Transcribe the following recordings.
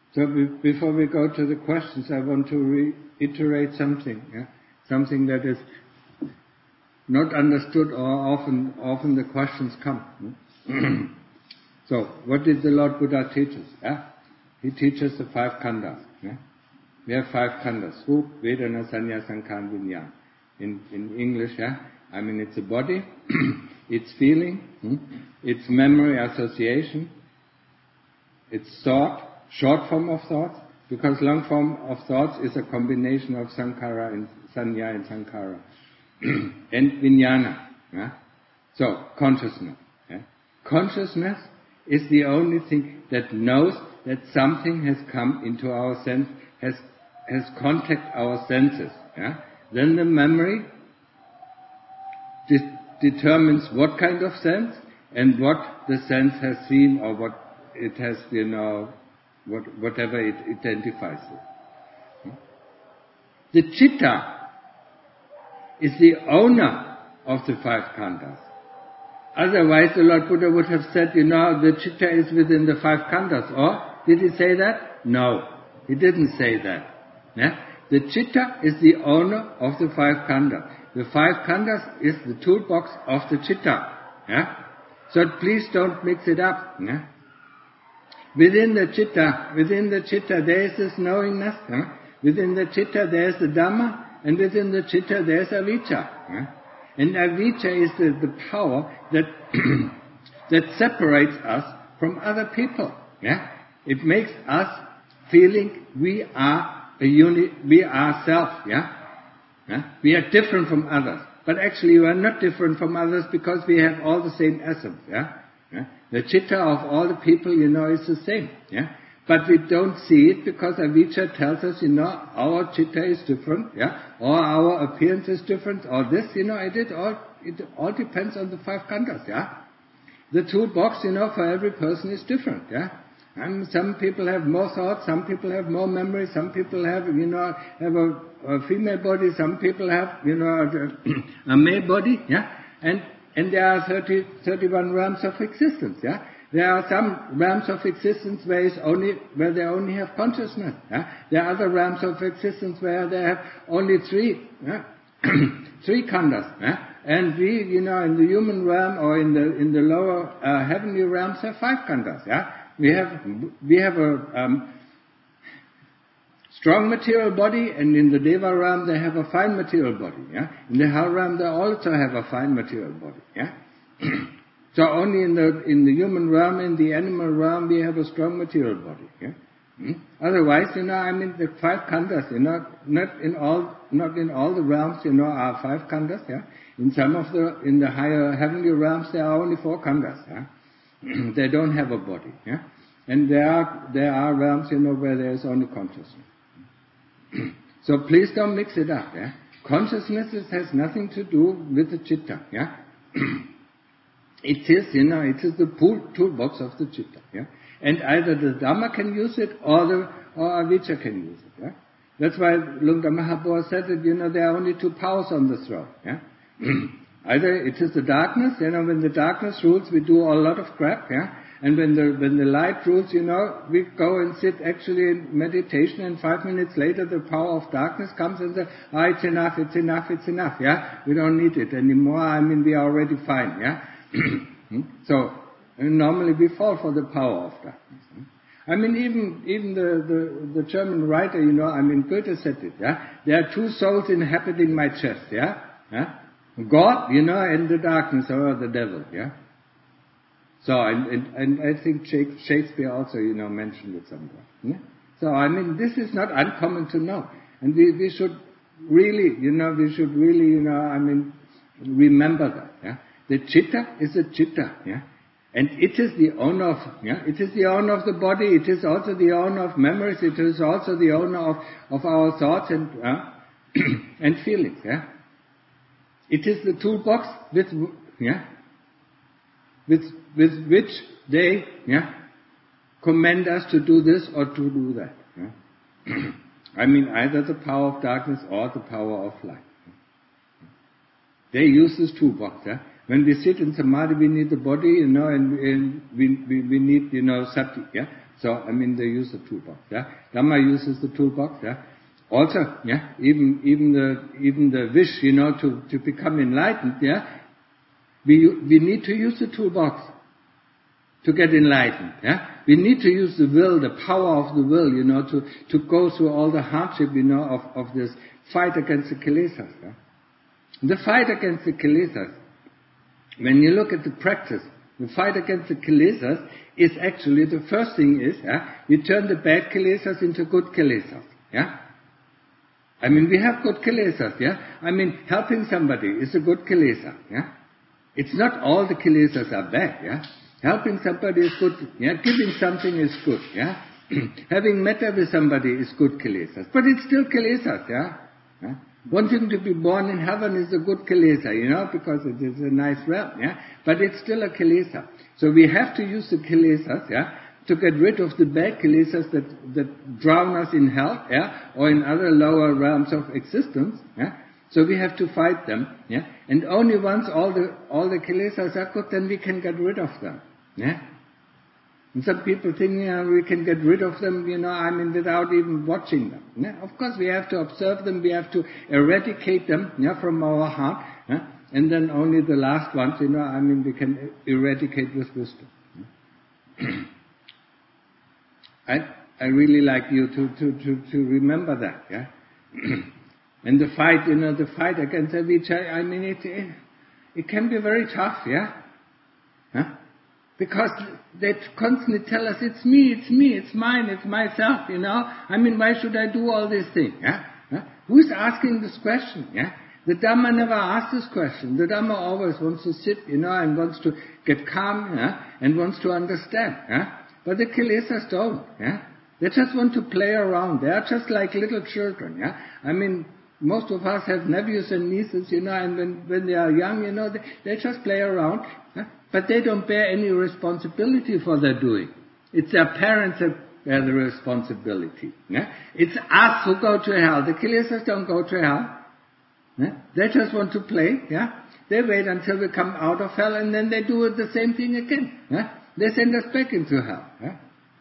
So before we go to the questions, I want to reiterate something. Something that is not understood, or often the questions come. So, what did the Lord Buddha teach us? He teaches the 5 khandhas. We have 5 khandhas: Rup, Vedana, Sanya, Sankhara, Vinyana. In English, it's a body, it's feeling, it's memory, association, it's thought, short form of thoughts, because long form of thoughts is a combination of Sankhara and Sanya and Sankhara, and Vinyana. So, consciousness. Consciousness is the only thing that knows that something has come into our sense, has contact our senses. Then the memory determines what kind of sense and what the sense has seen, or what it has, whatever it identifies with. The citta is the owner of the 5 khandhas. Otherwise, the Lord Buddha would have said, the citta is within the 5 khandhas. Or did he say that? No, he didn't say that. The citta is the owner of the 5 khandhas. The 5 khandhas is the toolbox of the citta. So please don't mix it up. Within the citta there is this knowingness. Within the citta there is the Dhamma, and within the citta there is avijja. And avijja is the power that that separates us from other people. It makes us feeling we are a unit, we are self. We are different from others, but actually we are not different from others because we have all the same essence. The citta of all the people, is the same. But we don't see it because avijja tells us, our citta is different, or our appearance is different, or this, it all depends on the 5 khandhas, The toolbox, for every person is different, And some people have more thoughts, some people have more memory, some people have, have a female body, some people have, a male body, And there are 31 realms of existence, There are some realms of existence where they only have consciousness, There are other realms of existence where they have only 3 khandhas, And we, in the human realm or in the lower heavenly realms have 5 khandhas, We have a strong material body, and in the Deva realm they have a fine material body. In the Hell realm they also have a fine material body. So only in the human realm, in the animal realm, we have a strong material body. Otherwise, the 5 khandhas, not in all the realms, are 5 khandhas. In the higher heavenly realms there are only 4 khandhas. They don't have a body. And there are realms, where there is only consciousness. So please don't mix it up. Consciousness has nothing to do with the citta. It is the toolbox of the citta. And either the Dhamma can use it or avijja can use it. That's why Lungta Mahabodhi said that there are only 2 powers on the throne. Either it is the darkness, when the darkness rules we do a lot of crap, and when the light rules, we go and sit actually in meditation, and 5 minutes later the power of darkness comes and says, it's enough, we don't need it anymore, we are already fine, So, normally we fall for the power of darkness. Even the German writer, Goethe said it, there are 2 souls inhabiting my chest, God, and the darkness, or the devil, So, and I think Shakespeare also, mentioned it somewhere. So, this is not uncommon to know. And we should really, remember that, The citta is a citta, And it is the owner of, it is the owner of the body, it is also the owner of memories, it is also the owner of our thoughts and, and feelings, It is the toolbox with which they command us to do this or to do that. Either the power of darkness or the power of light. They use this toolbox. When we sit in samadhi, we need the body, and we need, sati. So, I mean, they use the toolbox, yeah. Dhamma uses the toolbox, yeah. Also, yeah, even the wish, to become enlightened, yeah. We need to use the toolbox to get enlightened, yeah. We need to use the will, the power of the will, to go through all the hardship, of this fight against the kilesas, yeah. The fight against the kilesas, when you look at the practice, the fight against the kilesas is actually, the first thing is, you turn the bad kilesas into good kilesas, yeah. I mean, we have good kilesas, yeah. I mean, helping somebody is a good kilesa, yeah. It's not all the kilesas are bad, yeah. Helping somebody is good, yeah. Giving something is good, yeah. Having metta with somebody is good kilesas, but it's still kilesas, yeah. Wanting to be born in heaven is a good kilesa, because it is a nice realm, yeah. But it's still a kilesa. So we have to use the kilesas, yeah, to get rid of the bad kilesas that drown us in hell, yeah, or in other lower realms of existence, yeah. So we have to fight them, yeah. And only once all the kilesas are good, then we can get rid of them, yeah. And some people think, we can get rid of them, without even watching them. Yeah? Of course, we have to observe them, we have to eradicate them, from our heart, yeah? And then only the last ones, we can eradicate with wisdom. I really like you to remember that, yeah. And the fight, the fight against avijja, it can be very tough, yeah. Huh? Because they constantly tell us, it's me, it's mine, it's myself, why should I do all these things, yeah? Huh? Who's asking this question, yeah? The Dhamma never asks this question. The Dhamma always wants to sit, and wants to get calm, yeah? And wants to understand, yeah? But the kilesas don't, yeah? They just want to play around. They are just like little children, yeah? Most of us have nephews and nieces, and when they are young, they just play around, yeah? But they don't bear any responsibility for their doing. It's their parents that bear the responsibility, yeah? It's us who go to hell. The kilesas don't go to hell. Yeah? They just want to play, yeah? They wait until we come out of hell, and then they do the same thing again, yeah? They send us back into hell, yeah?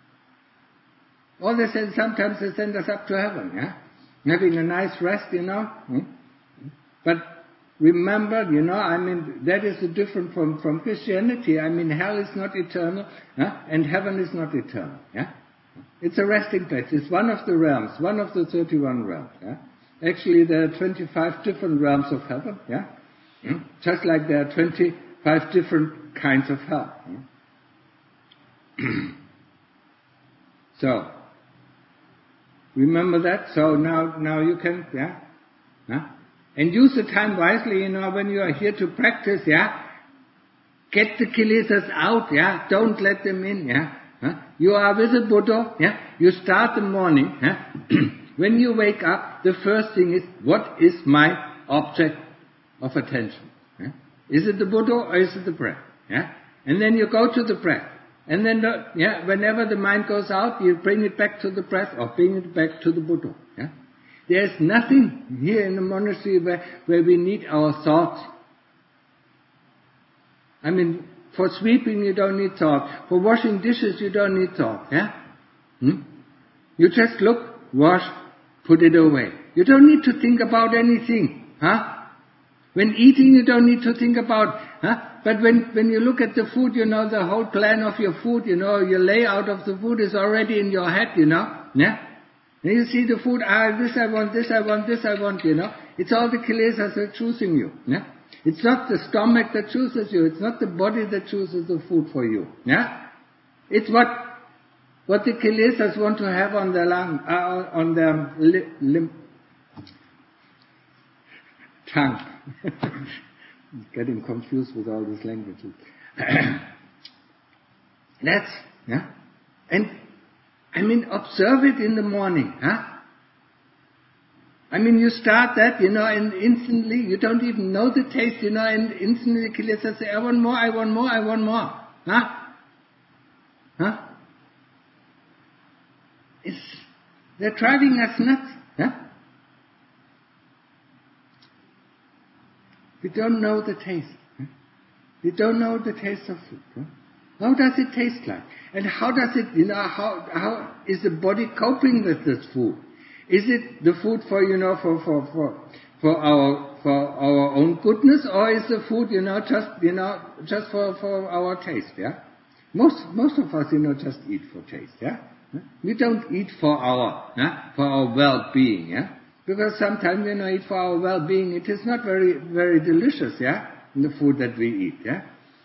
Or sometimes they send us up to heaven, yeah? Having a nice rest, But remember, that is different from Christianity. Hell is not eternal, and heaven is not eternal, yeah? It's a resting place. It's one of the realms, one of the 31 realms, yeah? Actually, there are 25 different realms of heaven, yeah? Just like there are 25 different kinds of hell. Yeah? So, remember that? So now you can, yeah? Huh? And use the time wisely, when you are here to practice, yeah? Get the kilesas out, yeah? Don't let them in, yeah? Huh? You are with the Buddha, yeah? You start the morning, yeah? When you wake up, the first thing is, what is my object of attention? Yeah? Is it the Buddha or is it the breath? Yeah? And then you go to the breath. And then, whenever the mind goes out, you bring it back to the breath or bring it back to the Buddha. Yeah? There's nothing here in the monastery where we need our thoughts. For sweeping you don't need thought. For washing dishes you don't need thought. Yeah? You just look, wash, put it away. You don't need to think about anything. Huh? When eating you don't need to think about, but when you look at the food, the whole plan of your food, your layout of the food is already in your head, yeah? And you see the food, this I want, this I want, this I want, It's all the kilesas that are choosing you, yeah? It's not the stomach that chooses you, it's not the body that chooses the food for you, yeah? It's what the kilesas want to have on their on their tongue. Getting confused with all these languages. That's, yeah? And, observe it in the morning, huh? You start that, and instantly, you don't even know the taste, and instantly the kilesas say, I want more, I want more, I want more. Huh? Huh? They're driving us nuts, huh? We don't know the taste. Huh? We don't know the taste of food. Huh? How does it taste like? And how does it, how is the body coping with this food? Is it the food for, for our own goodness, or is the food, just for our taste, yeah? Most of us, just eat for taste, yeah? We don't eat for our well-being, yeah? Because sometimes, eat for our well-being, it is not very, very delicious, yeah? The food that we eat, yeah?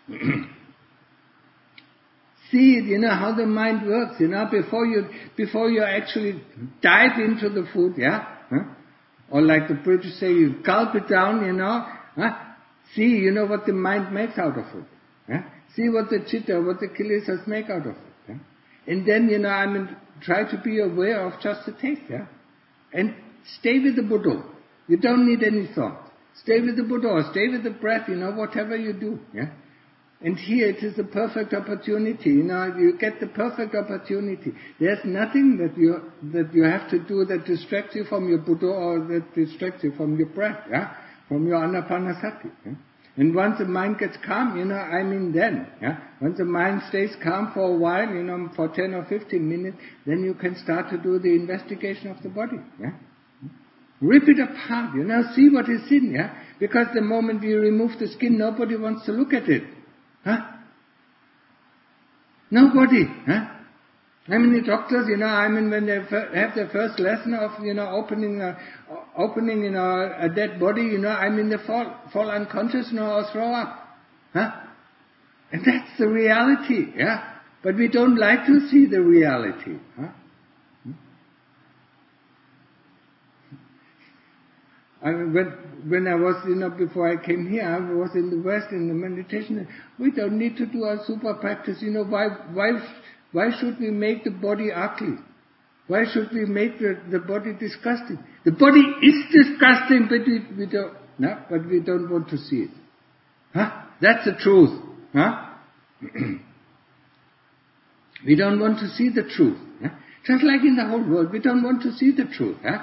See it, how the mind works, before you actually dive into the food, yeah? Or like the British say, you gulp it down, see, what the mind makes out of it, yeah? See what the chitta, what the kilesas make out of it, yeah? And then, try to be aware of just the taste, yeah? And stay with the Buddha. You don't need any thought. Stay with the Buddha, or stay with the breath, whatever you do, yeah? And here it is the perfect opportunity, you get the perfect opportunity. There's nothing that you have to do that distracts you from your Buddha or that distracts you from your breath, yeah? From your anapanasati, yeah? And once the mind gets calm, then, yeah? Once the mind stays calm for a while, for 10 or 15 minutes, then you can start to do the investigation of the body, yeah? Rip it apart, see what is in, yeah? Because the moment you remove the skin, nobody wants to look at it. Huh? Nobody, huh? The doctors, when they have their first lesson of, opening a dead body, they fall unconscious, or throw up, huh? And that's the reality, yeah? But we don't like to see the reality, huh? When I was, before I came here, I was in the West in the meditation. We don't need to do a super practice. Why should we make the body ugly? Why should we make the body disgusting? The body is disgusting, but we don't want to see it. Huh? That's the truth. Huh? We don't want to see the truth. Huh? Just like in the whole world, we don't want to see the truth. Huh?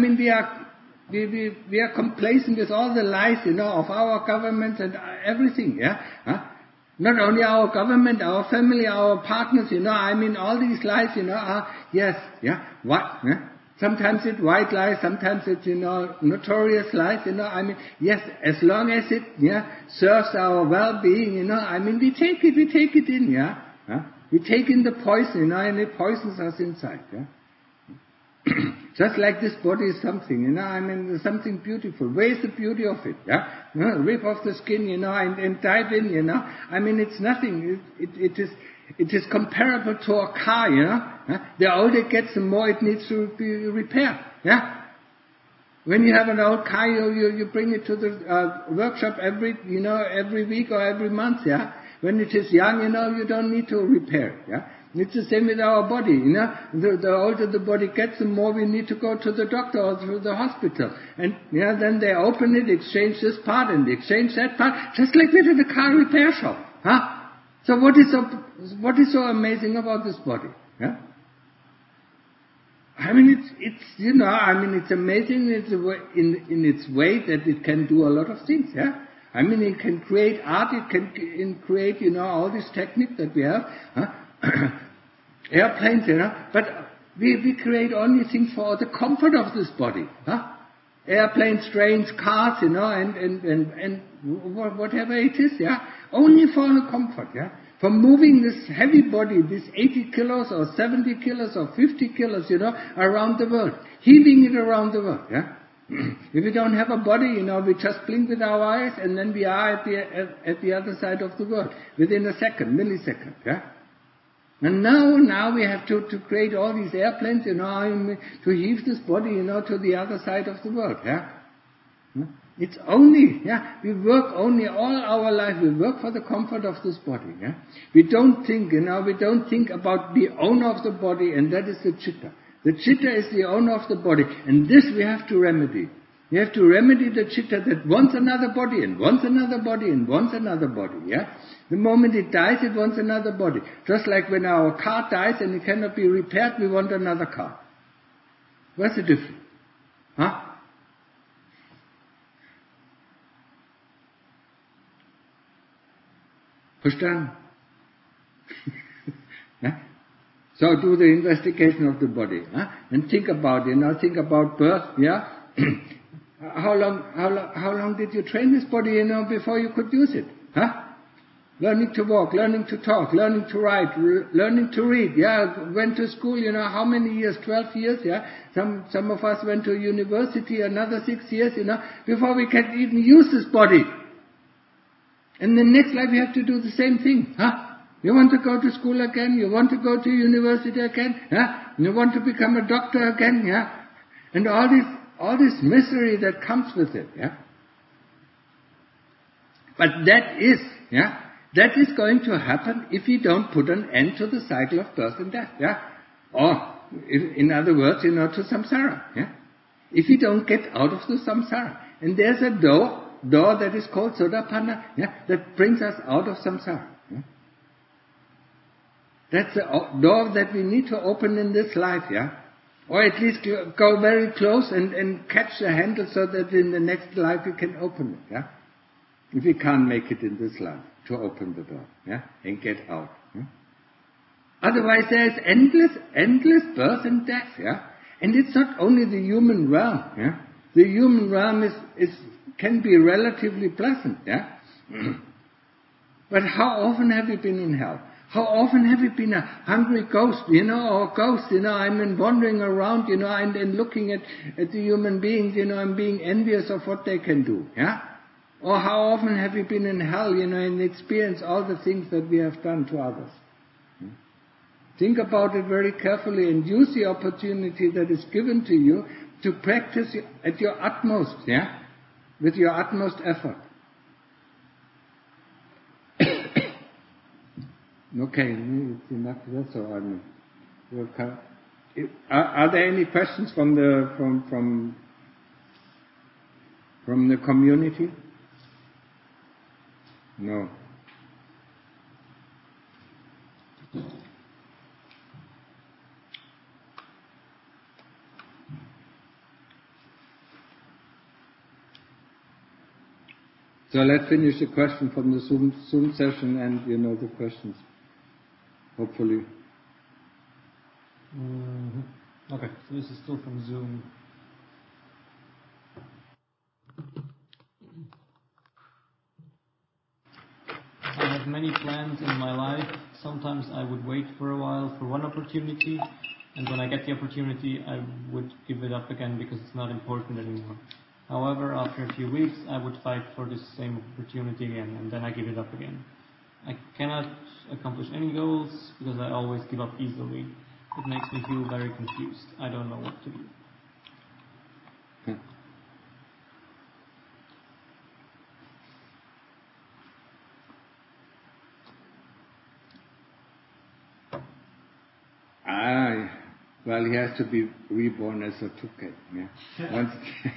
We are complacent with all the lies, of our governments and everything, yeah? Huh? Not only our government, our family, our partners, all these lies, are, yes, yeah, what, yeah? Sometimes it's white lies, sometimes it's, notorious lies, yes, as long as it, yeah, serves our well-being, we take it in, yeah? Huh? We take in the poison, and it poisons us inside, yeah? Just like this body is something, there's something beautiful. Where is the beauty of it? Yeah? Rip off the skin, and dive in, it's nothing. It is comparable to a car, The older it gets, the more it needs to be repaired, yeah? When you have an old car, you bring it to the workshop every week or every month, yeah? When it is young, you don't need to repair it, yeah? It's the same with our body, The older the body gets, the more we need to go to the doctor or to the hospital. And, then they open it, exchange this part and exchange that part, just like we did a car repair shop, huh? So what is so amazing about this body, yeah? It's amazing in its way that it can do a lot of things, yeah? It can create art, it can create, all this technique that we have, huh? Airplanes, but we create only things for the comfort of this body, huh? Airplanes, trains, cars, and whatever it is, yeah? Only for the comfort, yeah? For moving this heavy body, this 80 kilos or 70 kilos or 50 kilos, around the world, heaving it around the world, yeah? If we don't have a body, we just blink with our eyes and then we are at the other side of the world within a millisecond, yeah? And now we have to create all these airplanes, to heave this body, to the other side of the world, yeah? It's only, yeah, we work only all our life, we work for the comfort of this body, yeah? We don't think, we don't think about the owner of the body, and that is the chitta. The chitta is the owner of the body, and this we have to remedy. We have to remedy the chitta that wants another body, and wants another body, and wants another body, yeah? The moment it dies, it wants another body. Just like when our car dies and it cannot be repaired, we want another car. What's the difference? Huh? Verstanden? Yeah? So do the investigation of the body, and think about, think about birth, yeah. How long did you train this body, before you could use it, huh? Learning to walk, learning to talk, learning to write, learning to read, yeah. Went to school, how many years? 12 years, yeah. Some of us went to university, another 6 years, before we can even use this body. And the next life we have to do the same thing, huh? You want to go to school again? You want to go to university again? Yeah? You want to become a doctor again? Yeah? And all this misery that comes with it. Yeah? But that is going to happen if we don't put an end to the cycle of birth and death. Yeah? Or, in other words, to samsara. Yeah? If we don't get out of the samsara. And there's a door that is called Sotapanna, that brings us out of samsara. Yeah? That's the door that we need to open in this life, yeah? Or at least go very close and catch the handle so that in the next life we can open it, yeah? If we can't make it in this life, to open the door, yeah? And get out. Yeah? Otherwise there is endless birth and death, yeah? And it's not only the human realm, yeah? The human realm can be relatively pleasant, yeah? But how often have you been in hell? How often have you been a hungry ghost, or ghost, wandering around, and looking at the human beings, and being envious of what they can do, yeah? Or how often have you been in hell, and experienced all the things that we have done to others? Think about it very carefully and use the opportunity that is given to you to practice at your utmost, yeah? With your utmost effort. Okay, it's enough of that. So are there any questions from the community? No. So let's finish the question from the Zoom session and the questions. Hopefully. Mm-hmm. Okay, so this is still from Zoom. I have many plans in my life. Sometimes I would wait for a while for one opportunity, and when I get the opportunity, I would give it up again because it's not important anymore. However, after a few weeks, I would fight for this same opportunity again, and then I give it up again. I cannot accomplish any goals because I always give up easily. It makes me feel very confused. I don't know what to do. Well, he has to be reborn as a toucan, yeah. Once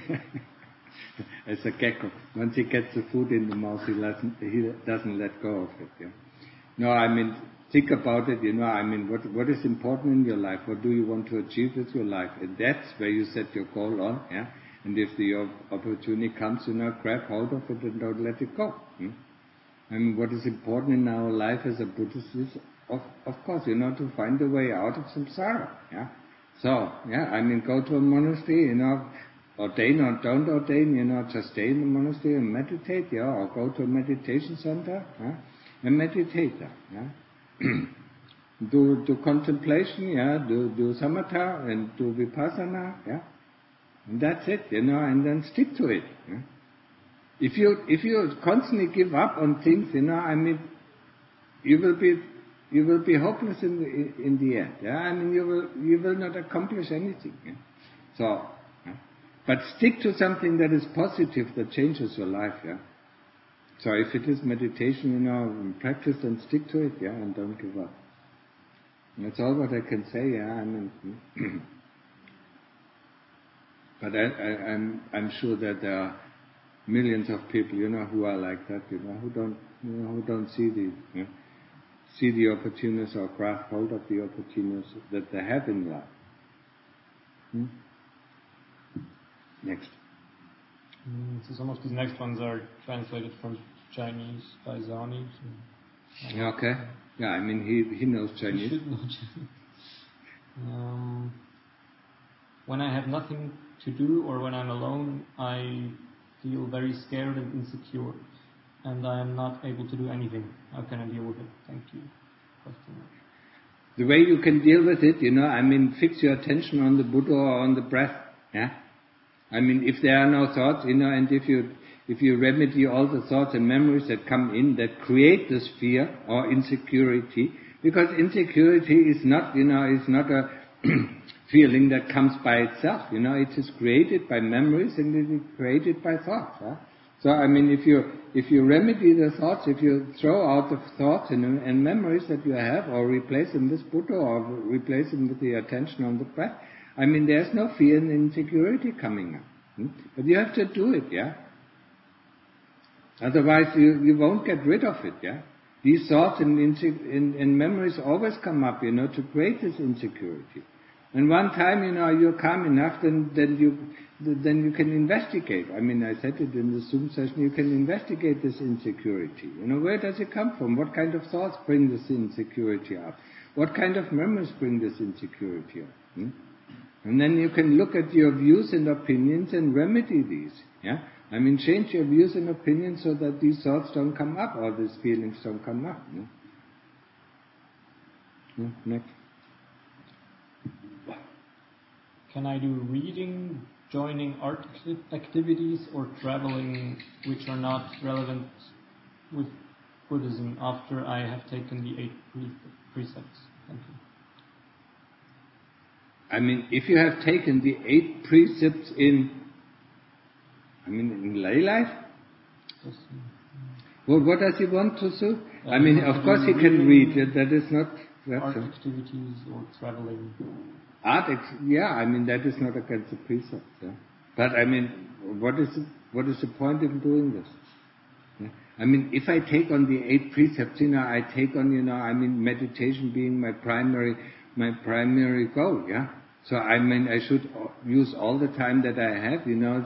as a gecko. Once he gets the food in the mouth, he doesn't let go of it, yeah. No, think about it, what is important in your life? What do you want to achieve with your life? And that's where you set your goal on, yeah. And if the opportunity comes, grab hold of it and don't let it go. And what is important in our life as a Buddhist is, of course, to find a way out of samsara, yeah. So, yeah, go to a monastery, ordain or don't ordain, just stay in the monastery and meditate, yeah, or go to a meditation center, yeah, and meditate there, yeah. do contemplation, yeah, do samatha and do vipassana, yeah. And that's it, and then stick to it, yeah. If you constantly give up on things, you will be hopeless in the end. Yeah, you will not accomplish anything. Yeah? So, yeah? But stick to something that is positive, that changes your life. Yeah. So if it is meditation, practice and stick to it. Yeah, and don't give up. And that's all what I can say. Yeah, but I'm sure that there are millions of people, who are like that, who don't see the opportunities or grasp hold of the opportunities that they have in life. Next. So some of these next ones are translated from Chinese by Zani. So, okay. Yeah, I mean, he knows Chinese. He should know Chinese. When I have nothing to do or when I'm alone, I feel very scared and insecure, and I am not able to do anything. How can I deal with it? Thank you. Question mark. The way you can deal with it, I mean, fix your attention on the Buddha or on the breath. Yeah. I mean, if there are no thoughts, and if you remedy all the thoughts and memories that come in that create this fear or insecurity, because insecurity is not, is not a feeling that comes by itself. It is created by memories and it is created by thoughts. Huh? So, I mean, if you remedy the thoughts, if you throw out the thoughts and memories that you have, or replace them with Buddha, or replace them with the attention on the breath, I mean, there's no fear and insecurity coming up. But you have to do it, yeah? Otherwise, you won't get rid of it, yeah? These thoughts and memories always come up, to create this insecurity. And one time, you're calm enough, then you can investigate. I mean, I said it in the Zoom session, you can investigate this insecurity. Where does it come from? What kind of thoughts bring this insecurity up? What kind of memories bring this insecurity up? And then you can look at your views and opinions and remedy these. Yeah? I mean, change your views and opinions so that these thoughts don't come up or these feelings don't come up. Next. Can I do reading, joining art activities, or traveling which are not relevant with Buddhism after I have taken the 8 precepts? Thank you. I mean, if you have taken the 8 precepts in lay life, well, what does he want to do? I mean, of course he can read. That is not art activities or traveling. I mean, that is not against the precepts. Yeah? But I mean, what is the point of doing this? Yeah? I mean, if I take on the 8 precepts, I take on, meditation being my primary goal. Yeah. So I mean, I should use all the time that I have,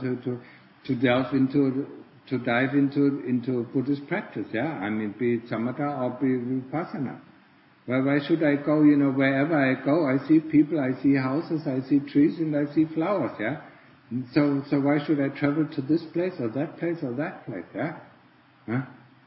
to dive into Buddhist practice. Yeah. I mean, be it samatha or be it vipassana. Well, why should I go, wherever I go, I see people, I see houses, I see trees, and I see flowers, yeah? So why should I travel to this place or that place or that place, yeah? Huh?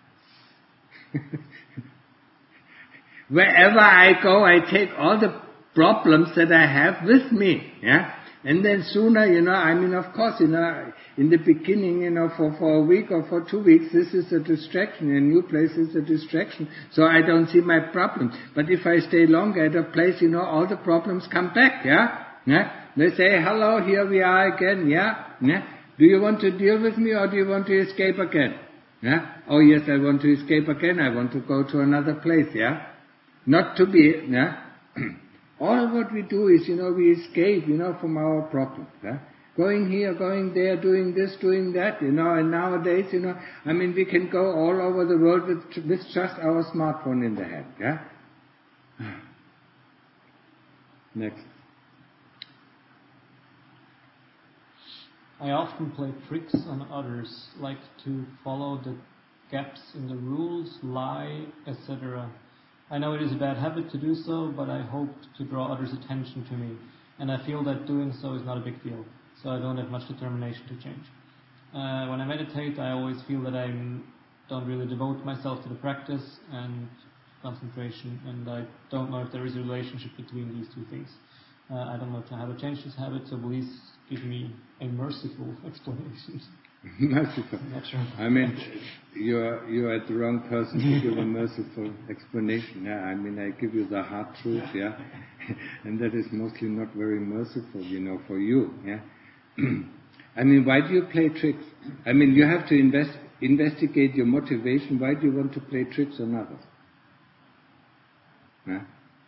Wherever I go, I take all the problems that I have with me, yeah? And then sooner, of course, in the beginning, for a week or for 2 weeks, this is a distraction. A new place is a distraction. So I don't see my problem. But if I stay longer at a place, all the problems come back, yeah? Yeah? They say, hello, here we are again, yeah? Yeah? Do you want to deal with me or do you want to escape again? Yeah? Oh yes, I want to escape again. I want to go to another place, yeah? Not to be, yeah? All of what we do is, we escape, from our problems. Yeah? Going here, going there, doing this, doing that, and nowadays, we can go all over the world with just our smartphone in the hand. Yeah? Next. I often play tricks on others, like to follow the gaps in the rules, lie, etc. I know it is a bad habit to do so, but I hope to draw others' attention to me, and I feel that doing so is not a big deal, so I don't have much determination to change. When I meditate, I always feel that I don't really devote myself to the practice and concentration, and I don't know if there is a relationship between these two things. I don't know how to change this habit, so please give me a merciful explanation. Merciful. Sure. I mean, you're at the wrong person to give a merciful explanation. Yeah, I give you the hard truth. Yeah, and that is mostly not very merciful, for you. Yeah, why do you play tricks? You have to investigate your motivation. Why do you want to play tricks on others? Yeah?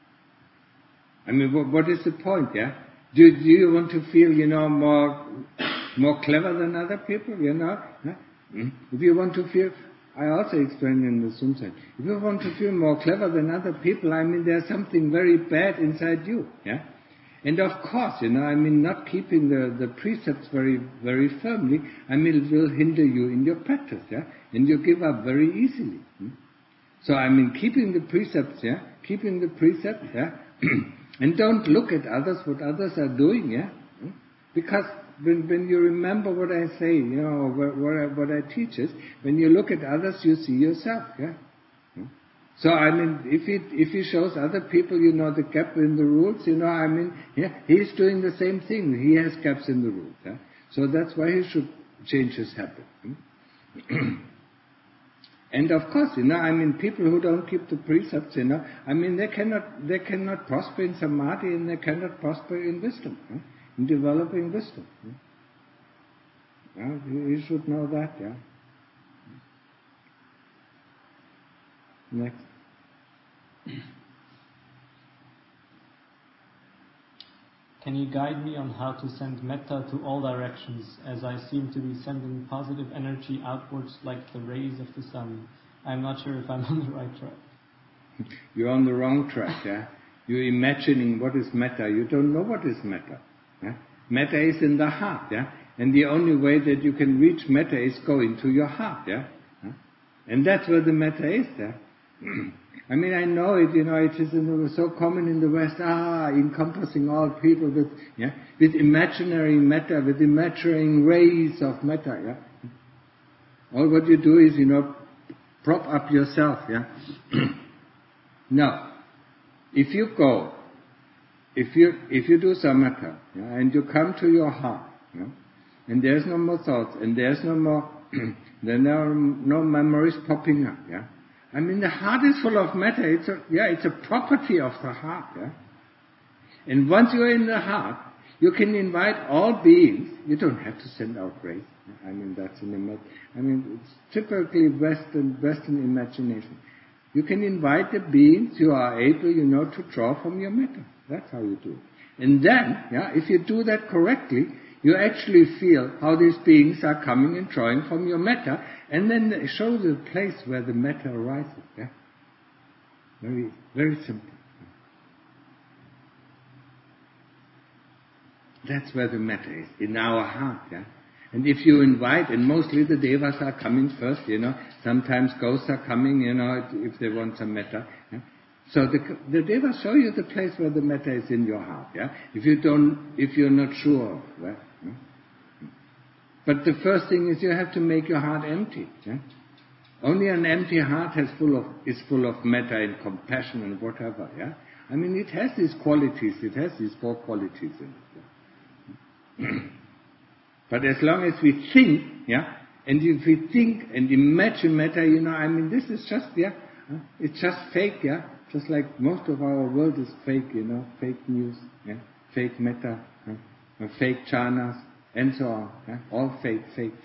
What is the point? Yeah, do you want to feel, more clever than other people, Huh? If you want to feel, I also explained in the Zoom session, if you want to feel more clever than other people, there's something very bad inside you, yeah? And of course, not keeping the precepts very, very firmly, will hinder you in your practice, yeah? And you give up very easily. So keeping the precepts, and don't look at others, what others are doing, because when you remember what I say, what I teach is, when you look at others, you see yourself, So if he shows other people, the gap in the rules, he's doing the same thing. He has gaps in the rules, So that's why he should change his habit. And of course, people who don't keep the precepts, they cannot prosper in samadhi, and they cannot prosper in wisdom, in developing wisdom. You should know that, Next. Can you guide me on how to send metta to all directions, as I seem to be sending positive energy outwards like the rays of the sun? I'm not sure if I'm on the right track. You're on the wrong track, You're imagining what is metta. You don't know what is metta. Metta is in the heart, And the only way that you can reach metta is go into your heart, And that's where the metta is, I know it, it is so common in the West, encompassing all people with imaginary metta, with imaginary rays of metta, All what you do is, prop up yourself, Now, if you go, if you do samatha, and you come to your heart, and there's no more thoughts, and there's no more, there are no memories popping up, the heart is full of matter. It's a property of the heart, And once you're in the heart, you can invite all beings. You don't have to send out rays. That's it's typically Western imagination. You can invite the beings you are able, to draw from your metta. That's how you do it. And then, if you do that correctly, you actually feel how these beings are coming and drawing from your metta, and then show the place where the metta arises. Very, very simple. That's where the metta is, in our heart. And if you invite, and mostly the devas are coming first, sometimes ghosts are coming, if they want some metta. So the devas show you the place where the metta is in your heart. If you're not sure of that. But the first thing is you have to make your heart empty. Only an empty heart is full of metta and compassion and whatever. It has these qualities. It has these 4 qualities in it. But as long as we think, and if we think and imagine metta, this is just, it's just fake, Just like most of our world is fake, fake news, fake metta, fake jhanas, and so on. All fake.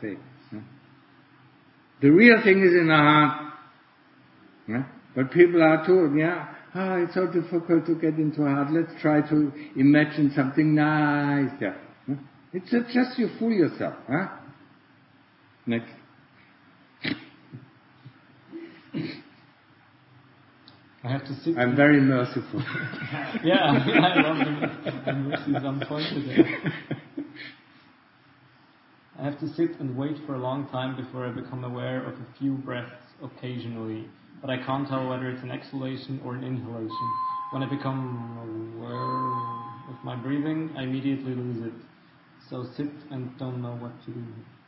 The real thing is in the heart. But people are told, it's so difficult to get into heart. Let's try to imagine something nice. It's just you fool yourself. Next. I have to sit. I'm very merciful. I love the mercies on point today. I have to sit and wait for a long time before I become aware of a few breaths occasionally, but I can't tell whether it's an exhalation or an inhalation. When I become aware of my breathing, I immediately lose it. So sit and don't know what to do.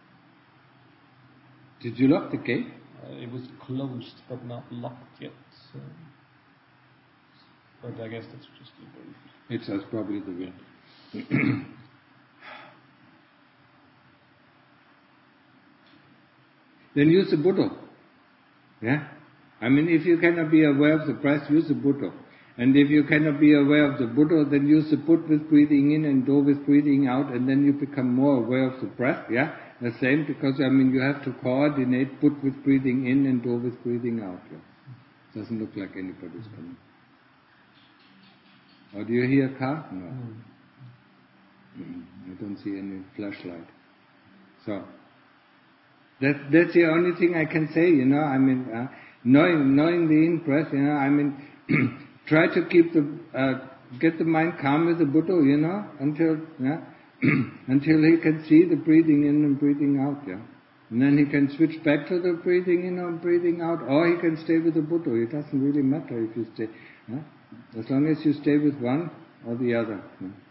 Did you lock the gate? It was closed, but not locked yet. So. But I guess that's just the wind. It's probably the wind. Then use the Buddha. If you cannot be aware of the breath, use the Buddha. And if you cannot be aware of the Buddha, then use the Put with breathing in and Do with breathing out, and then you become more aware of the breath, The same, because, you have to coordinate Put with breathing in and Do with breathing out, Doesn't look like anybody's coming. Or do you hear a car? No. I don't see any flashlight. So, that's the only thing I can say, knowing the in-breath, try to keep get the mind calm with the Buddha, until he can see the breathing in and breathing out, And then he can switch back to the breathing in or breathing out, or he can stay with the Buddha. It doesn't really matter if you stay. As long as you stay with one or the other.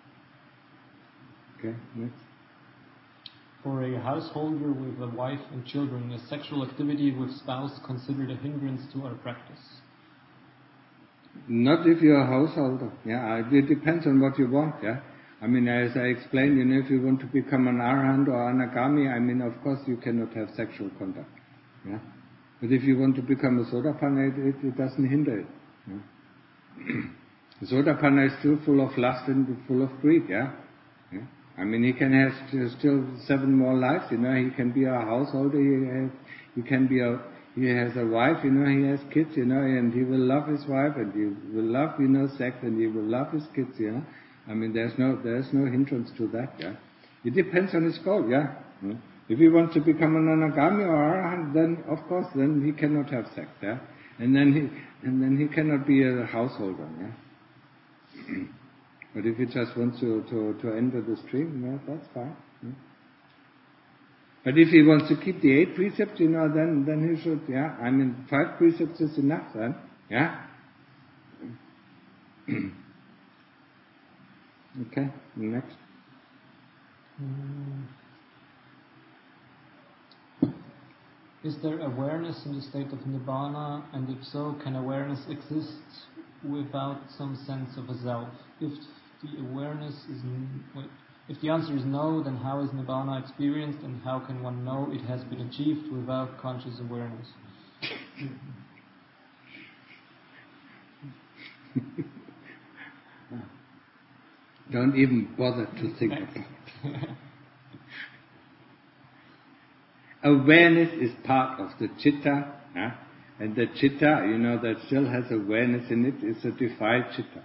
Okay, next. For a householder with a wife and children, is sexual activity with spouse considered a hindrance to our practice? Not if you're a householder. It depends on what you want. I mean, as I explained, if you want to become an arahant or anagami, I mean, of course you cannot have sexual contact. But if you want to become a sotapanna, it doesn't hinder it. The sotapanna is still full of lust and full of greed. I mean, he can have still 7 more lives. He can be a householder. He has a wife. He has kids. And he will love his wife, and he will love sex, and he will love his kids. I mean, there's no hindrance to that. It depends on his goal. If he wants to become an anagami or arahant, then of course, then he cannot have sex. And then he cannot be a householder. But if he just wants to enter the stream, that's fine. But if he wants to keep the 8 precepts, then he should. I mean, 5 precepts is enough then. Okay, next. Is there awareness in the state of Nibbana, and if so, can awareness exist without some sense of a self? If the answer is no, then how is Nibbana experienced, and how can one know it has been achieved without conscious awareness? Don't even bother to think about it. Awareness is part of the citta, and the citta, that still has awareness in it, is a defiled citta.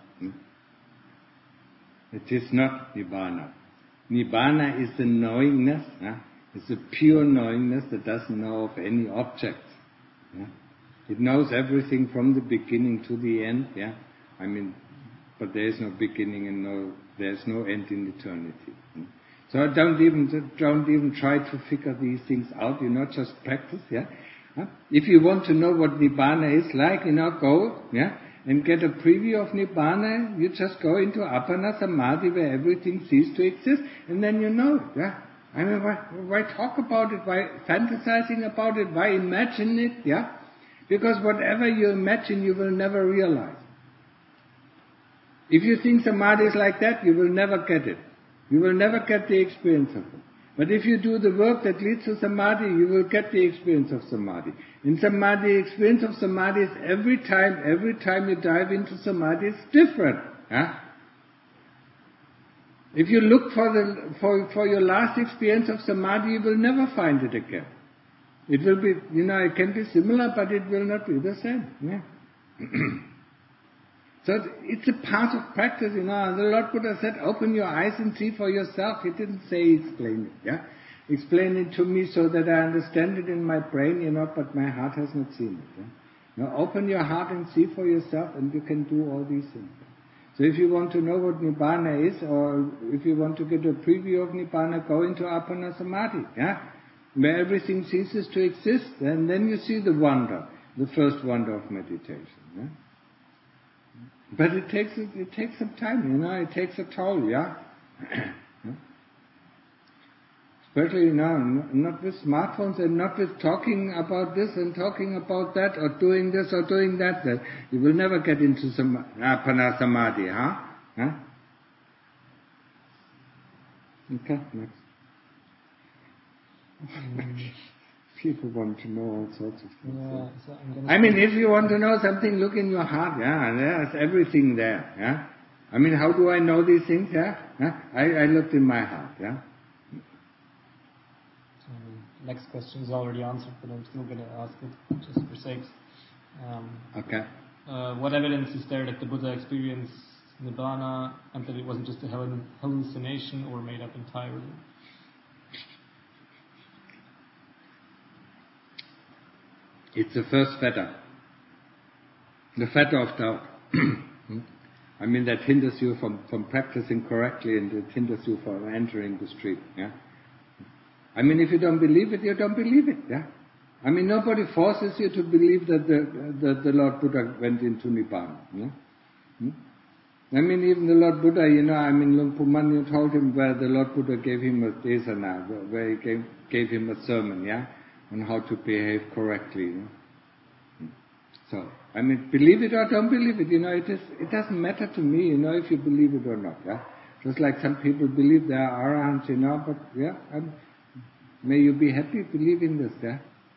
It is not Nibbana. Nibbana is the knowingness, it's a pure knowingness that doesn't know of any objects. It knows everything from the beginning to the end. I mean, but there is no beginning and there's no end in eternity. So don't even try to figure these things out. Just practice. If you want to know what Nibbana is like, go. And get a preview of Nibbana. You just go into Appana Samadhi where everything ceases to exist, and then you know it. I mean, why talk about it? Why fantasizing about it? Why imagine it? Because whatever you imagine, you will never realize. If you think Samadhi is like that, you will never get it. You will never get the experience of it. But if you do the work that leads to Samadhi, you will get the experience of Samadhi. In Samadhi, the experience of Samadhi is every time you dive into Samadhi, it's different. If you look for your last experience of Samadhi, you will never find it again. It will be, it can be similar, but it will not be the same. So it's a part of practice, The Lord Buddha said, open your eyes and see for yourself. He didn't say explain it, Explain it to me so that I understand it in my brain, but my heart has not seen it. Now open your heart and see for yourself, and you can do all these things. So if you want to know what Nibbana is, or if you want to get a preview of Nibbana, go into Appana Samadhi, where everything ceases to exist, and then you see the wonder, the first wonder of meditation. But it takes some time, it takes a toll, Especially now, not with smartphones and not with talking about this and talking about that, or doing this or doing that. You will never get into some Appana Samadhi, Okay, next. People want to know all sorts of things. So I mean, if you want to know something, look in your heart. There's everything there. I mean, how do I know these things? I looked in my heart. Next question is already answered, but I'm still going to ask it just for sakes. Okay. What evidence is there that the Buddha experienced Nibbana and that it wasn't just a hallucination or made up entirely? It's the first fetter. The fetter of doubt. I mean, that hinders you from practicing correctly, and it hinders you from entering the stream. I mean, if you don't believe it, you don't believe it, yeah? I mean, nobody forces you to believe that the Lord Buddha went into Nibbana, yeah? I mean, even the Lord Buddha, Luang Pu Manyu told him where the Lord Buddha gave him a desana, where he gave him a sermon, yeah, on how to behave correctly. You know? So, I mean, believe it or don't believe it, it doesn't matter to me, if you believe it or not, yeah. Just like some people believe they are arahants, but yeah, may you be happy believing this, yeah.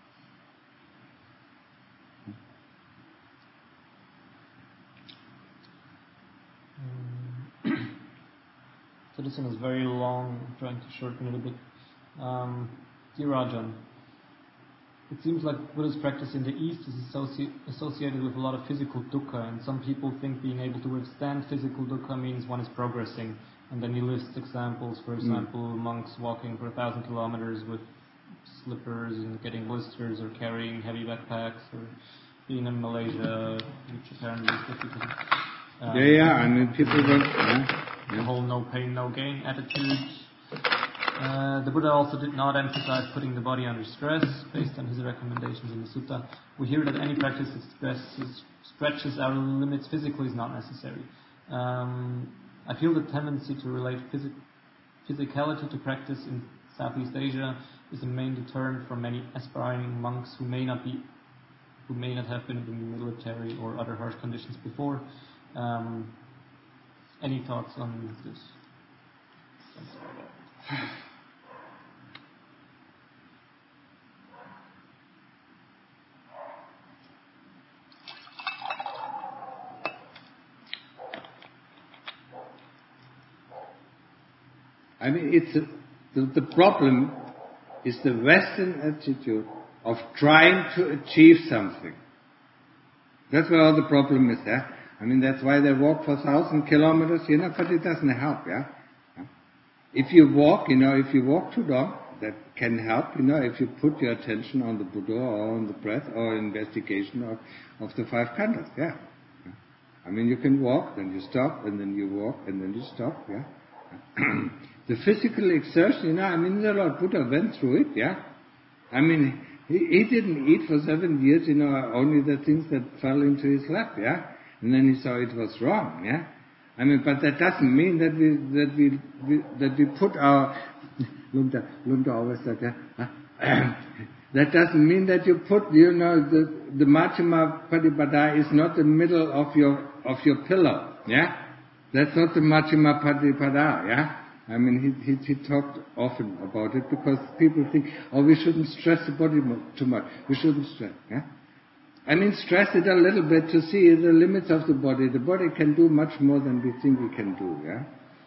So this one is very long. I'm trying to shorten it a bit. Dear Rajan, it seems like Buddhist practice in the East is associated with a lot of physical dukkha, and some people think being able to withstand physical dukkha means one is progressing. And then he lists examples, for example, monks walking for 1,000 kilometers with slippers and getting blisters, or carrying heavy backpacks, or being in Malaysia, which apparently is difficult. I mean, people don't... The whole no pain, no gain attitude. The Buddha also did not emphasize putting the body under stress based on his recommendations in the sutta. We hear that any practice that stretches our limits physically is not necessary. I feel the tendency to relate physicality to practice in Southeast Asia is the main deterrent for many aspiring monks who may not have been in the military or other harsh conditions before. Any thoughts on this? I mean, the problem is the Western attitude of trying to achieve something. That's where all the problem is, yeah? I mean, that's why they walk for 1,000 kilometers, but it doesn't help, yeah? If you walk too long, that can help, if you put your attention on the Buddha or on the breath or investigation of the 5 khandhas, yeah? I mean, you can walk, then you stop, and then you walk, and then you stop, yeah? The physical exertion, the Lord Buddha went through it, yeah? I mean, he didn't eat for 7 years, only the things that fell into his lap, yeah? And then he saw it was wrong, yeah? I mean, but that doesn't mean that we put our... Lunda always said, yeah? That doesn't mean that you put, the Majjhima Patipada is not the middle of your pillow, yeah? That's not the Majjhima Patipada, yeah? I mean, he talked often about it because people think, we shouldn't stress the body too much. We shouldn't stress, yeah? I mean, stress it a little bit to see the limits of the body. The body can do much more than we think we can do, yeah?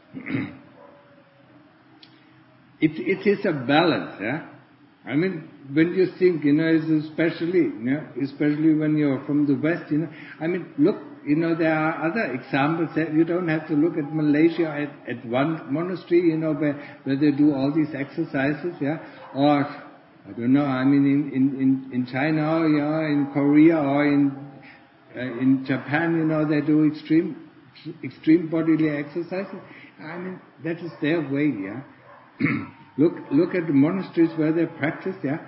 It is a balance, yeah? I mean, when you think, especially when you're from the West, I mean, look, there are other examples that you don't have to look at Malaysia at one monastery, where they do all these exercises, yeah? Or, I don't know, I mean, in China, yeah, in Korea, or in Japan, they do extreme bodily exercises. I mean, that is their way, yeah? Look at the monasteries where they practice, yeah?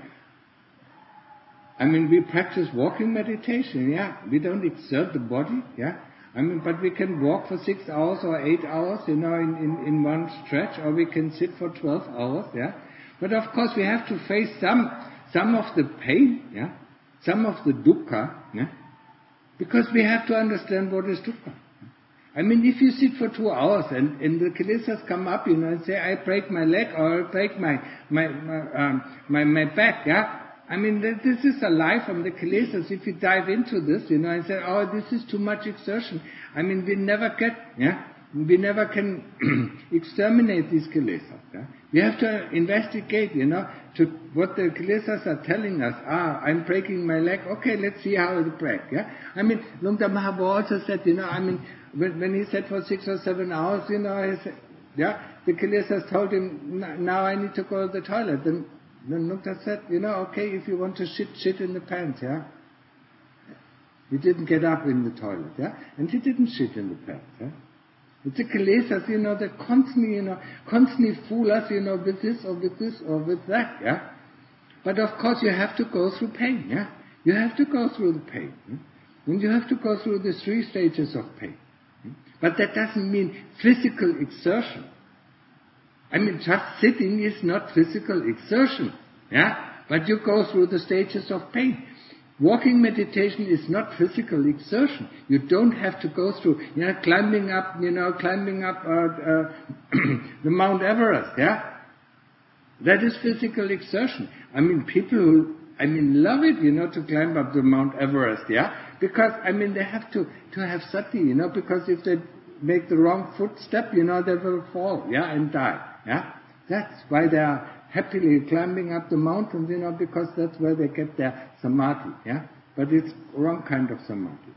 I mean, we practice walking meditation, yeah? We don't exert the body, yeah? I mean, but we can walk for 6 hours or 8 hours, in one stretch, or we can sit for 12 hours, yeah? But of course we have to face some of the pain, yeah? Some of the dukkha, yeah? Because we have to understand what is dukkha. I mean, if you sit for 2 hours and the kilesas come up, and say, I break my leg or I break my back, yeah? I mean, this is a lie from the kilesas. If you dive into this, and say, this is too much exertion. I mean, we never can exterminate these kilesas, yeah? We have to investigate, to what the kilesas are telling us. I'm breaking my leg. Okay, let's see how it breaks, yeah? I mean, Lungta Mahaprabhu also said, I mean, when he sat for 6 or 7 hours, he said, yeah, the kilesas told him, now I need to go to the toilet. Then Lungta said, okay, if you want to shit in the pants, yeah? He didn't get up in the toilet, yeah? And he didn't shit in the pants, yeah? It's the kilesas, that constantly fool us, with this or with this or with that, yeah. But of course you have to go through pain, yeah. You have to go through the pain. And you have to go through the 3 stages of pain. But that doesn't mean physical exertion. Just sitting is not physical exertion, yeah. But you go through the stages of pain. Walking meditation is not physical exertion. You don't have to go through, climbing up the Mount Everest, yeah? That is physical exertion. People who, love it, to climb up the Mount Everest, yeah? Because, they have to have sati, because if they make the wrong footstep, they will fall, yeah, and die, yeah? That's why they are happily climbing up the mountains, because that's where they get their samadhi, yeah? But it's wrong kind of samadhi.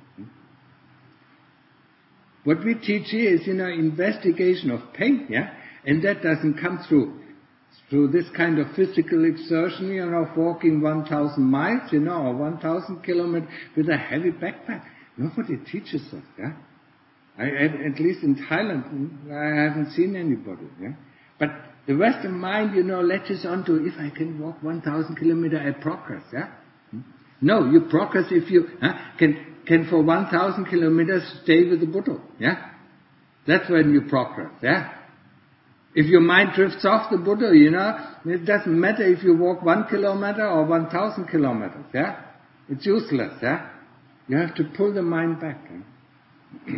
What we teach here is, investigation of pain, yeah? And that doesn't come through this kind of physical exertion, of walking 1,000 miles, or 1,000 kilometers with a heavy backpack. Nobody teaches us, yeah? At least in Thailand, I haven't seen anybody, yeah? But the Western mind, latches on to, if I can walk 1,000 kilometers, I progress, yeah? No, you progress if you can for 1,000 kilometers stay with the Buddha, yeah? That's when you progress, yeah? If your mind drifts off the Buddha, it doesn't matter if you walk 1 kilometer or 1,000 kilometers, yeah? It's useless, yeah? You have to pull the mind back, yeah?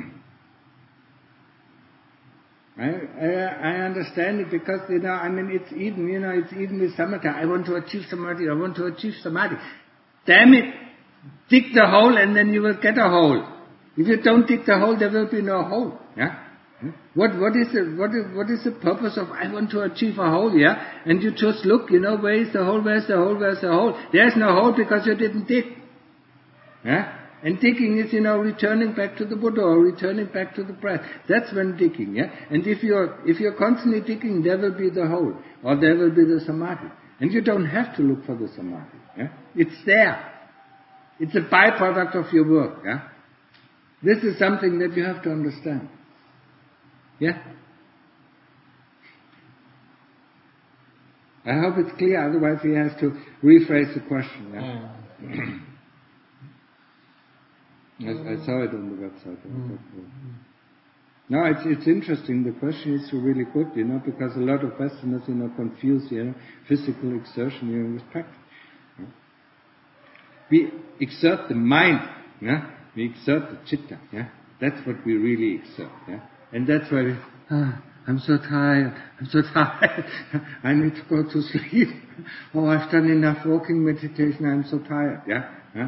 I understand it because, it's even with samatha. I want to achieve samadhi. Damn it! Dig the hole and then you will get a hole. If you don't dig the hole, there will be no hole, yeah? What is the purpose of I want to achieve a hole, yeah? And you just look, where is the hole, where's the hole, where's the hole? There's no hole because you didn't dig. Yeah? And digging is, returning back to the Buddha or returning back to the breath. That's when digging, yeah? And if you're constantly digging, there will be the hole, or there will be the samadhi. And you don't have to look for the samadhi, yeah? It's there. It's a byproduct of your work, yeah? This is something that you have to understand. Yeah? I hope it's clear, otherwise he has to rephrase the question, yeah? I saw it on the website. No, it's interesting. The question is really good, because a lot of Westerners, confuse, physical exertion, with practice. Yeah? We exert the mind, yeah? We exert the citta, yeah? That's what we really exert, yeah? And that's why I'm so tired, I need to go to sleep. Oh, I've done enough walking meditation, I'm so tired, yeah? Yeah?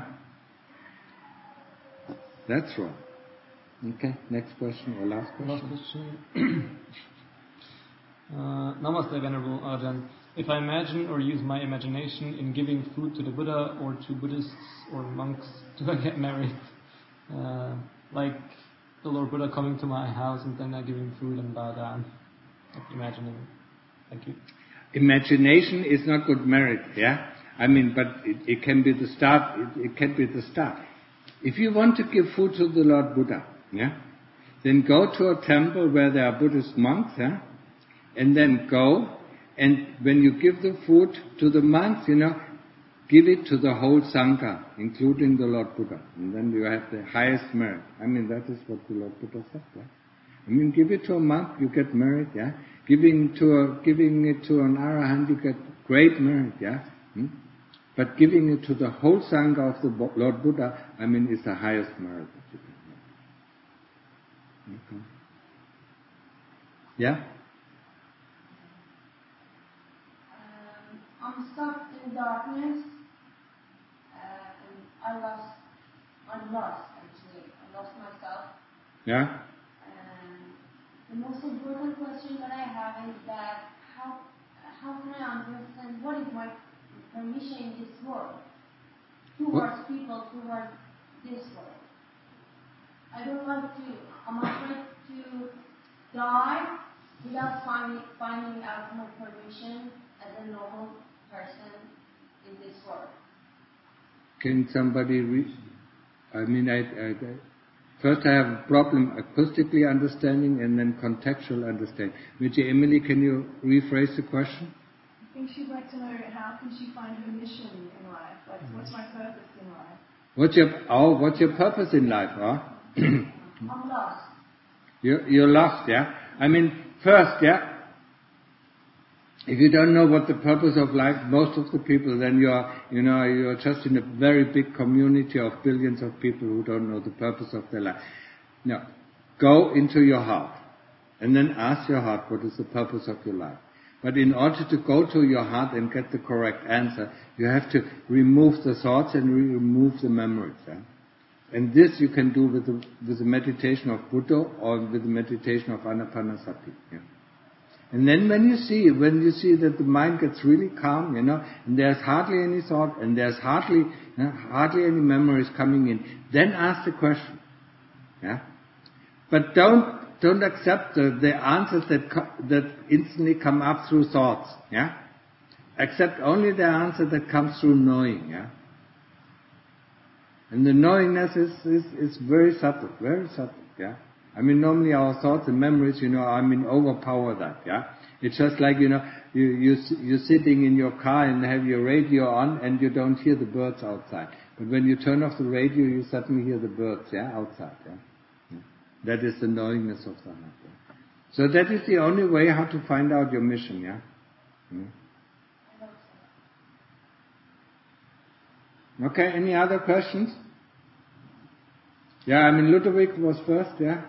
That's wrong. Okay, next question or last question? Last question. Namaste, Venerable Ajahn. If I imagine or use my imagination in giving food to the Buddha or to Buddhists or monks, do I get married? Like the Lord Buddha coming to my house and then I give him food and bow down. Imagining. Thank you. Imagination is not good merit, yeah? But it can be the start. It can be the start. If you want to give food to the Lord Buddha, yeah, then go to a temple where there are Buddhist monks, yeah, and then go, and when you give the food to the monks, give it to the whole Sangha, including the Lord Buddha, and then you have the highest merit. That is what the Lord Buddha said, yeah? Give it to a monk, you get merit, yeah? Giving it to an arahant, you get great merit, yeah? But giving it to the whole Sangha of the Lord Buddha, is the highest merit that you can make. Okay. Yeah? I'm stuck in darkness, and I'm lost actually. I lost myself. Yeah? The most important question that I have is that how can I understand what is my permission in this world towards people, towards this world? I don't want to. I'm afraid to die without finding out my permission as a normal person in this world. Can somebody First I have a problem acoustically understanding and then contextual understanding. Michi, Emily, can you rephrase the question? I think she'd like to know, how can she find her mission in life? Like, what's my purpose in life? What's your purpose in life? Huh? I'm lost. You're lost, yeah? I mean, first, yeah? If you don't know what the purpose of life, most of the people, then you're just in a very big community of billions of people who don't know the purpose of their life. Now, go into your heart and then ask your heart what is the purpose of your life. But in order to go to your heart and get the correct answer, you have to remove the thoughts and remove the memories. Yeah? And this you can do with the meditation of Buddha or with the meditation of Anapanasati. Yeah? And then when you see that the mind gets really calm, and there's hardly any thought, and there's hardly any memories coming in, then ask the question. Yeah? But don't accept the answers that instantly come up through thoughts. Yeah? Accept only the answer that comes through knowing. Yeah? And the knowingness is very subtle, very subtle. Yeah? I mean, normally our thoughts and memories, overpower that, yeah? It's just like, you're sitting in your car and have your radio on and you don't hear the birds outside. But when you turn off the radio, you suddenly hear the birds, yeah, outside, yeah? Yeah. That is the knowingness of the heart. Yeah? So that is the only way how to find out your mission, yeah? Okay, any other questions? Yeah, Ludovic was first, yeah?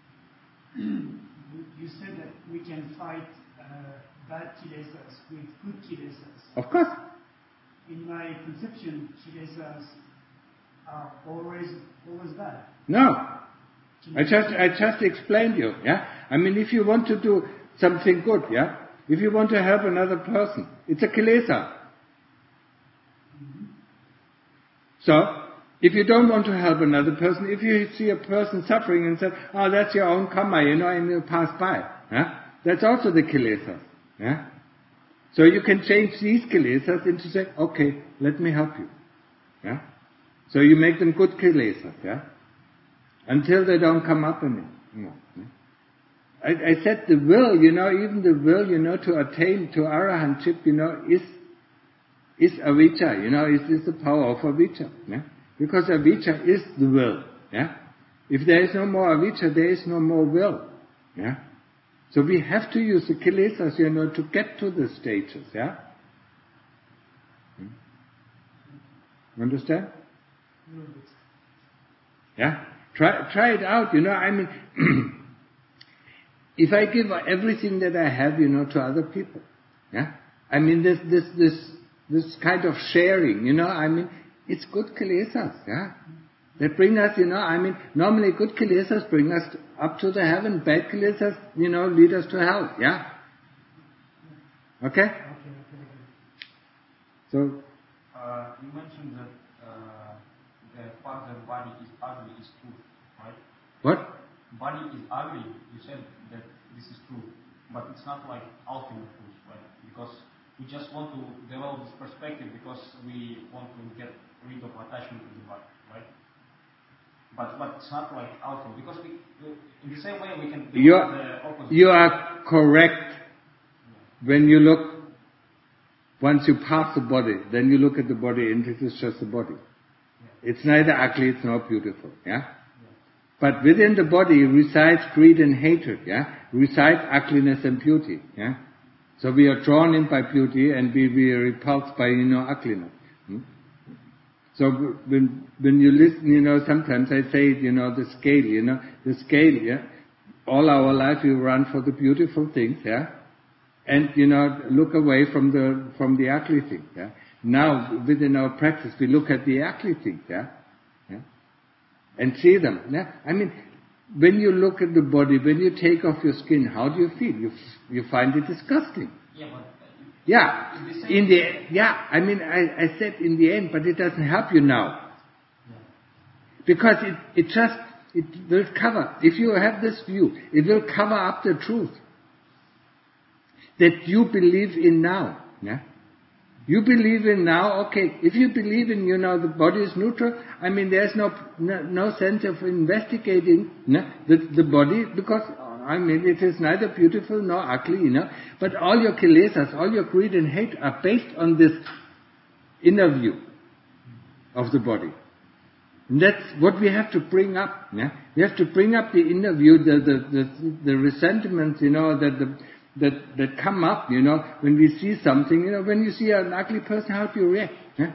You said that we can fight bad kilesas with good kilesas. Of course. In my conception, kilesas are always bad. No. I just explained you, yeah? If you want to do something good, yeah? If you want to help another person, it's a kilesa. Mm-hmm. So, if you don't want to help another person, if you see a person suffering and say, oh, that's your own karma, and you pass by, yeah? That's also the kilesas, yeah? So you can change these kilesas into say, okay, let me help you, yeah? So you make them good kilesas, yeah? Until they don't come up in it. No. I said the will, even the will, to attain to arahantship, is avijja, is the power of avijja, yeah? Because avijja is the will, yeah? If there is no more avijja, there is no more will, yeah? So we have to use the kilesas, to get to the stages, yeah? Understand? Yeah? Try it out, if I give everything that I have, to other people, yeah? This kind of sharing, it's good kilesas, yeah? That bring us, normally good kilesas bring us up to the heaven, bad kilesas, lead us to hell, yeah? Okay? So, you mentioned that the fact that body is ugly is true, right? what? Body is ugly, you said that this is true, but it's not like ultimate truth, right? Because we just want to develop this perspective because we want to get rid of attachment to the body, right? But it's not like ultimate, because we in the same way we can develop the opposite. You are correct. When you look, once you pass the body, then you look at the body and it is just the body. Yeah. It's neither ugly, it's not beautiful, yeah? But within the body resides greed and hatred, yeah? Resides ugliness and beauty, yeah? So we are drawn in by beauty and we are repulsed by, ugliness. So when you listen, sometimes I say, the scale, yeah? All our life we run for the beautiful things, yeah? And, look away from the ugly things, yeah? Now, within our practice, we look at the ugly things, yeah? And see them. Yeah? When you look at the body, when you take off your skin, how do you feel? You find it disgusting. Yeah, I said in the end, but it doesn't help you now. Yeah. Because it will cover, if you have this view, it will cover up the truth that you believe in now. Yeah? You believe in now, okay, if you believe in, the body is neutral, there's no sense of investigating the body, because, it is neither beautiful nor ugly, but all your kilesas, all your greed and hate are based on this inner view of the body. And that's what we have to bring up. We have to bring up the inner view, the resentments, that come up, when we see something. When you see an ugly person, how do you react?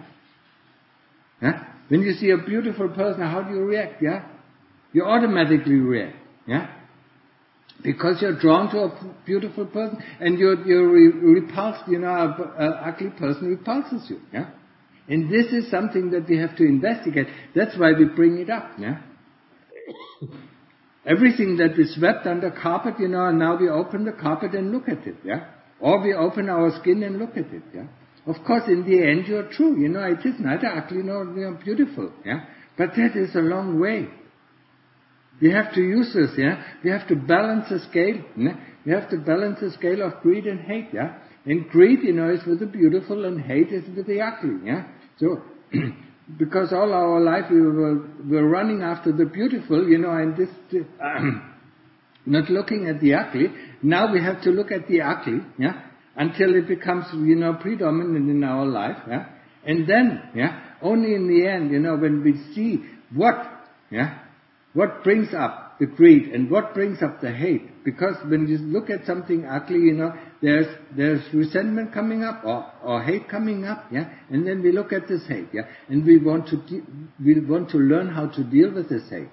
When you see a beautiful person, how do you react? You automatically react. Because you're drawn to a beautiful person, and you're repulsed. An ugly person repulses you. And this is something that we have to investigate. That's why we bring it up. Everything that is swept under carpet, and now we open the carpet and look at it. Or we open our skin and look at it. Of course, in the end, you're true. It is neither ugly nor beautiful. But that is a long way. We have to use this. We have to balance the scale. We have to balance the scale of greed and hate. And greed, is with the beautiful, and hate is with the ugly. So, because all our life we were running after the beautiful, and this, not looking at the ugly. Now we have to look at the ugly, until it becomes, predominant in our life, and then, only in the end, when we see what brings up the greed and what brings up the hate. Because when you look at something ugly, there's resentment coming up or hate coming up, and then we look at this hate, and we want to learn how to deal with this hate,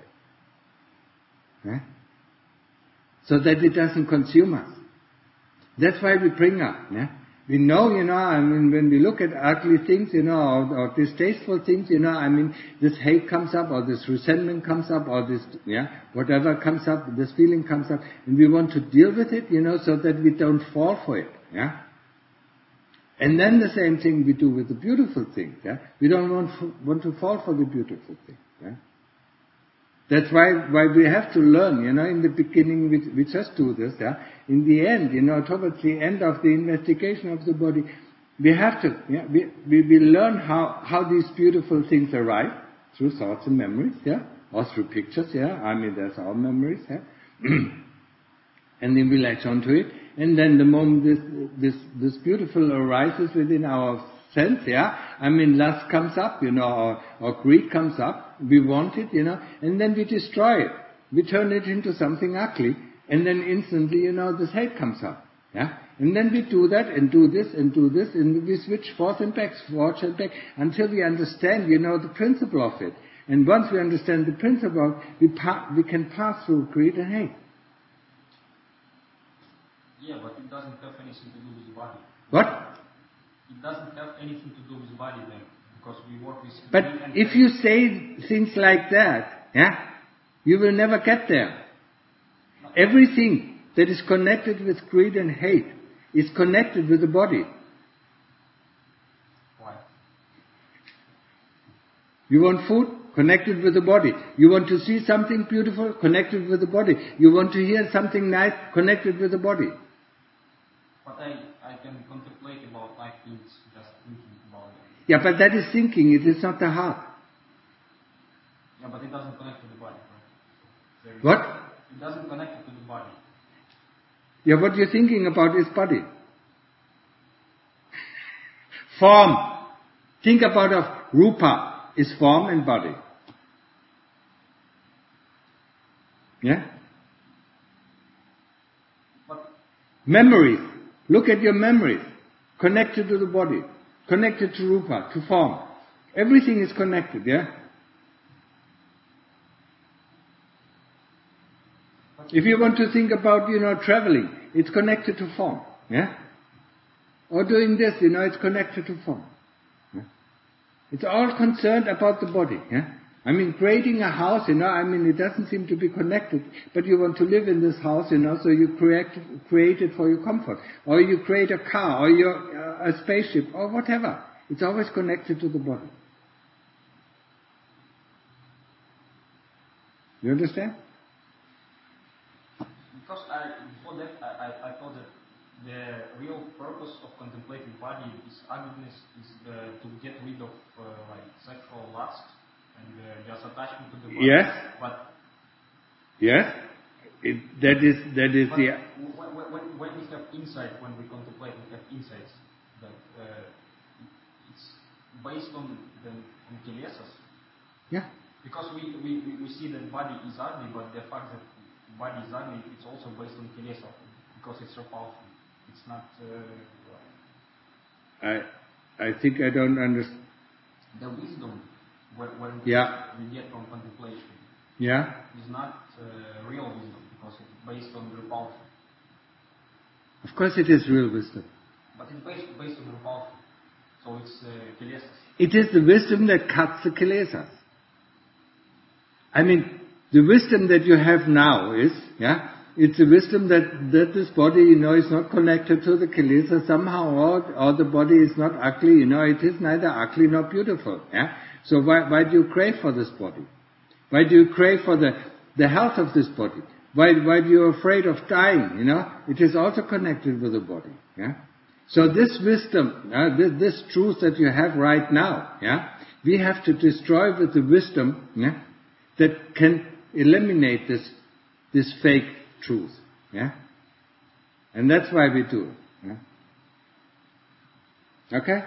so that it doesn't consume us. That's why we bring up, We know, when we look at ugly things, or distasteful things, this hate comes up, or this resentment comes up, or this, whatever comes up, this feeling comes up, and we want to deal with it, so that we don't fall for it, And then the same thing we do with the beautiful things, We don't want to fall for the beautiful thing, That's why we have to learn, in the beginning we just do this, In the end, towards the end of the investigation of the body, we have to, we learn how these beautiful things arrive, through thoughts and memories, or through pictures, there's our memories, and then we latch onto it, and then the moment this beautiful arises within our sense, lust comes up, or greed comes up, we want it, and then we destroy it. We turn it into something ugly, and then instantly, this hate comes up, And then we do that, and do this, and do this, and we switch forth and back, until we understand, the principle of it. And once we understand the principle, we can pass through greed and hate. Yeah, but it doesn't have anything to do with the body. What? It doesn't have anything to do with the body then, because we work with... But if you say things like that, you will never get there. Everything that is connected with greed and hate is connected with the body. Why? You want food? Connected with the body. You want to see something beautiful? Connected with the body. You want to hear something nice? Connected with the body. But I can contemplate about like things, just thinking about it. Yeah, but that is thinking, it is not the heart. Yeah, but it doesn't connect to the body, right? What? It doesn't connect it to the body. Yeah, what you're thinking about is body. Form. Think about rupa is form and body. Yeah? But memories. Look at your memories. Connected to the body. Connected to rupa, to form. Everything is connected, If you want to think about, traveling, it's connected to form, Or doing this, it's connected to form. It's all concerned about the body, creating a house, it doesn't seem to be connected, but you want to live in this house, so you create it for your comfort. Or you create a car, or a spaceship, or whatever. It's always connected to the body. You understand? because before that I thought that the real purpose of contemplating body is ugliness, is to get rid of like sexual lust and just attachment to the body. Yes. But yes, that is but the. when we have insight, when we contemplate, we have insights that it's based on kilesas. Yeah. Because we see that body is ugly, but the fact that body is ugly, it's also based on kilesa, because it's repulsion. It's not. I think I don't understand. The wisdom when Yeah. we get from contemplation Yeah. is not real wisdom, because it's based on repulsion. Of course, it is real wisdom. But it's based on repulsion, so it's kilesas. It is the wisdom that cuts the kilesas. I mean, the wisdom that you have now is, it's a wisdom that this body, is not connected to the kilesa somehow, or the body is not ugly, it is neither ugly nor beautiful, So why do you crave for this body? Why do you crave for the health of this body? Why do you afraid of dying, It is also connected with the body, So this wisdom, this truth that you have right now, we have to destroy with the wisdom, that can eliminate this fake truth, and that's why we do it. Okay.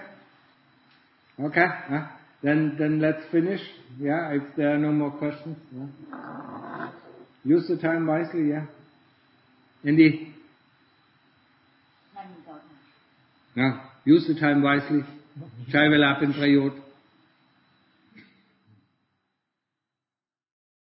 Then let's finish. If there are no more questions. Use the time wisely. Andy. No. Use the time wisely.ใช้เวลาเป็นประโยชน์